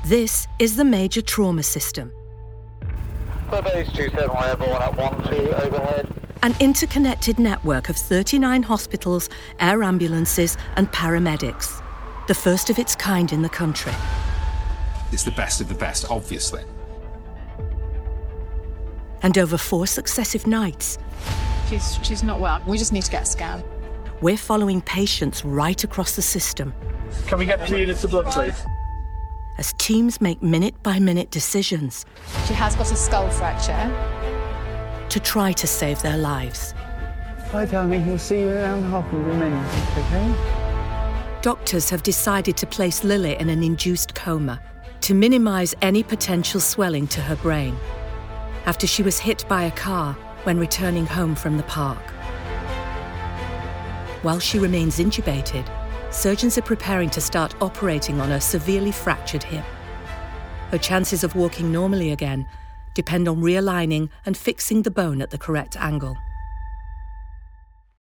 This is the major trauma system. Base 27 airborne at 12 overhead. An interconnected network of 39 hospitals, air ambulances and paramedics. The first of its kind in the country. It's the best of the best, obviously. And over 4 successive nights, She's not well. We just need to get a scan. we're following patients right across the system Can we get 2 units of blood, please? as teams make minute-by-minute decisions She has got a skull fracture. to try to save their lives. Hi, darling. We'll see you around minutes, okay? Doctors have decided to place Lily in an induced coma to minimise any potential swelling to her brain after she was hit by a car when returning home from the park. While she remains intubated, surgeons are preparing to start operating on her severely fractured hip. Her chances of walking normally again depend on realigning and fixing the bone at the correct angle.